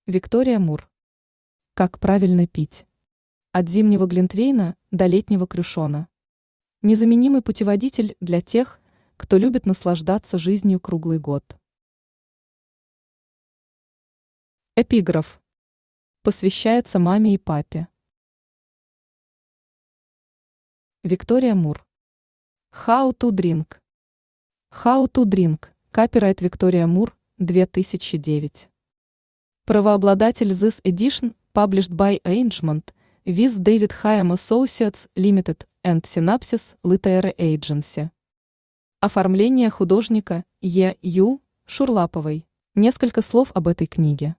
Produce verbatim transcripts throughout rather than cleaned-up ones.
Виктория Мур. Как правильно пить? От зимнего глинтвейна до летнего крюшона. Незаменимый путеводитель для тех, кто любит наслаждаться жизнью круглый год. Эпиграф. Посвящается маме и папе. Виктория Мур. How to drink. How to drink. Копирайт Виктория Мур, две тысячи девять. Правообладатель This Edition, published by Arrangement, with David Chaim Associates Limited and Synapses Literary Agency. Оформление художника Е. Ю. Шурлаповой. Несколько слов об этой книге.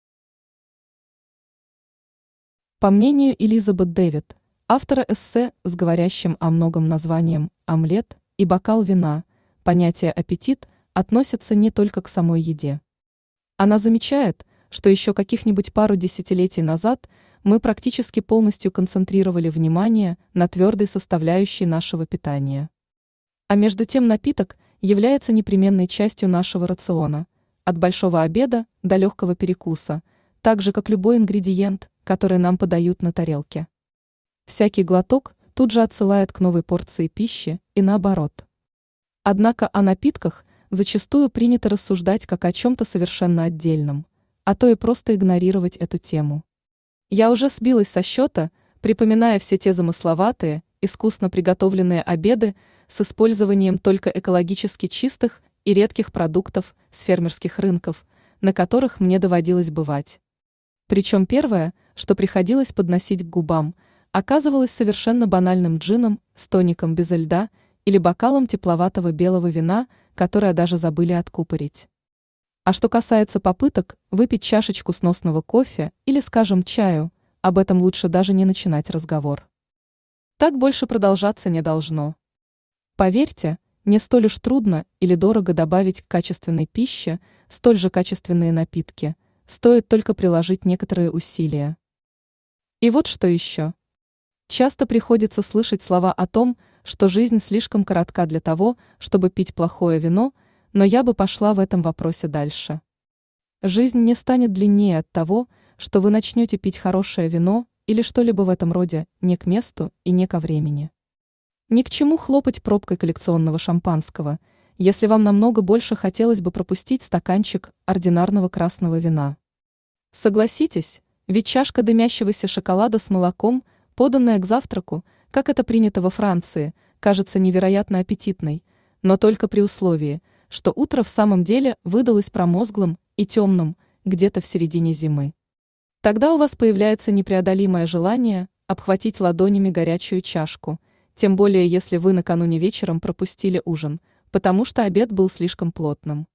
По мнению Элизабет Дэвид, автора эссе с говорящим о многом названием «Омлет» и «Бокал вина», понятие «аппетит» относится не только к самой еде. Она замечает, что еще каких-нибудь пару десятилетий назад мы практически полностью концентрировали внимание на твердой составляющей нашего питания. А между тем напиток является непременной частью нашего рациона, от большого обеда до легкого перекуса, так же как любой ингредиент, который нам подают на тарелке. Всякий глоток тут же отсылает к новой порции пищи и наоборот. Однако о напитках зачастую принято рассуждать как о чем-то совершенно отдельном, а то и просто игнорировать эту тему. Я уже сбилась со счета, припоминая все те замысловатые, искусно приготовленные обеды с использованием только экологически чистых и редких продуктов с фермерских рынков, на которых мне доводилось бывать. Причем первое, что приходилось подносить к губам, оказывалось совершенно банальным джином с тоником безо льда или бокалом тепловатого белого вина, которое даже забыли откупорить. А что касается попыток выпить чашечку сносного кофе или, скажем, чаю, об этом лучше даже не начинать разговор. Так больше продолжаться не должно. Поверьте, не столь уж трудно или дорого добавить к качественной пище столь же качественные напитки, стоит только приложить некоторые усилия. И вот что еще. Часто приходится слышать слова о том, что жизнь слишком коротка для того, чтобы пить плохое вино, но я бы пошла в этом вопросе дальше. Жизнь не станет длиннее от того, что вы начнете пить хорошее вино или что-либо в этом роде не к месту и не ко времени. Ни к чему хлопать пробкой коллекционного шампанского, если вам намного больше хотелось бы пропустить стаканчик ординарного красного вина. Согласитесь, ведь чашка дымящегося шоколада с молоком, поданная к завтраку, как это принято во Франции, кажется невероятно аппетитной, но только при условии, что утро в самом деле выдалось промозглым и темным где-то в середине зимы. Тогда у вас появляется непреодолимое желание обхватить ладонями горячую чашку, тем более если вы накануне вечером пропустили ужин, потому что обед был слишком плотным.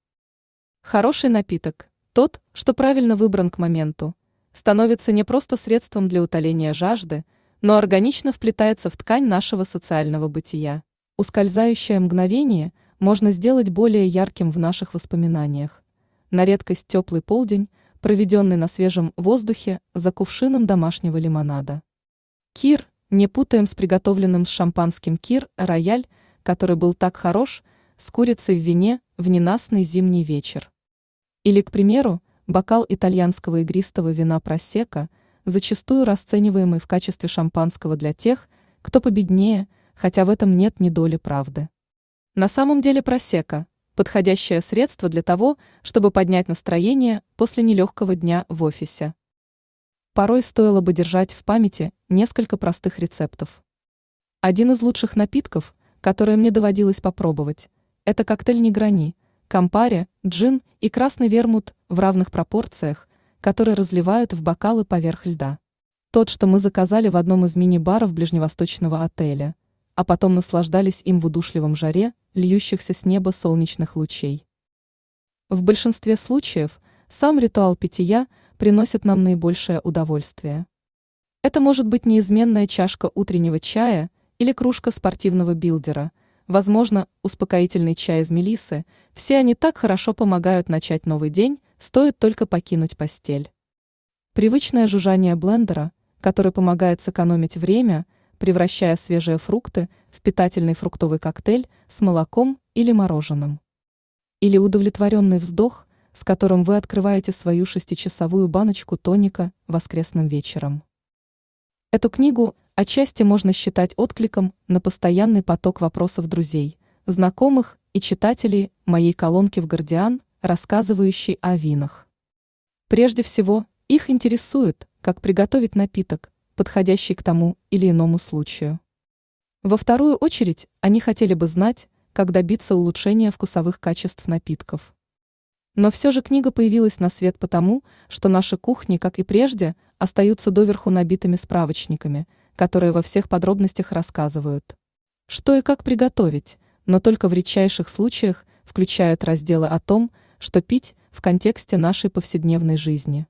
Хороший напиток, тот, что правильно выбран к моменту, становится не просто средством для утоления жажды, но органично вплетается в ткань нашего социального бытия. Ускользающее мгновение можно сделать более ярким в наших воспоминаниях. На редкость теплый полдень, проведенный на свежем воздухе за кувшином домашнего лимонада. Кир, не путаем с приготовленным с шампанским кир рояль, который был так хорош, с курицей в вине в ненастный зимний вечер. Или, к примеру, бокал итальянского игристого вина просекко, зачастую расцениваемый в качестве шампанского для тех, кто победнее, хотя в этом нет ни доли правды. На самом деле просекко – подходящее средство для того, чтобы поднять настроение после нелегкого дня в офисе. Порой стоило бы держать в памяти несколько простых рецептов. Один из лучших напитков, которые мне доводилось попробовать, это коктейль негрони, кампари, джин и красный вермут в равных пропорциях, которые разливают в бокалы поверх льда. Тот, что мы заказали в одном из мини-баров ближневосточного отеля, а потом наслаждались им в удушливом жаре, льющихся с неба солнечных лучей. В большинстве случаев сам ритуал питья приносит нам наибольшее удовольствие. Это может быть неизменная чашка утреннего чая или кружка спортивного билдера, возможно, успокоительный чай из мелиссы, все они так хорошо помогают начать новый день, стоит только покинуть постель. Привычное жужжание блендера, который помогает сэкономить время, превращая свежие фрукты в питательный фруктовый коктейль с молоком или мороженым. Или удовлетворенный вздох, с которым вы открываете свою шестичасовую баночку тоника воскресным вечером. Эту книгу отчасти можно считать откликом на постоянный поток вопросов друзей, знакомых и читателей моей колонки в «Гардиан», рассказывающей о винах. Прежде всего, их интересует, как приготовить напиток, подходящий к тому или иному случаю. Во вторую очередь, они хотели бы знать, как добиться улучшения вкусовых качеств напитков. Но все же книга появилась на свет потому, что наши кухни, как и прежде, остаются доверху набитыми справочниками, которые во всех подробностях рассказывают, что и как приготовить, но только в редчайших случаях включают разделы о том, что пить в контексте нашей повседневной жизни.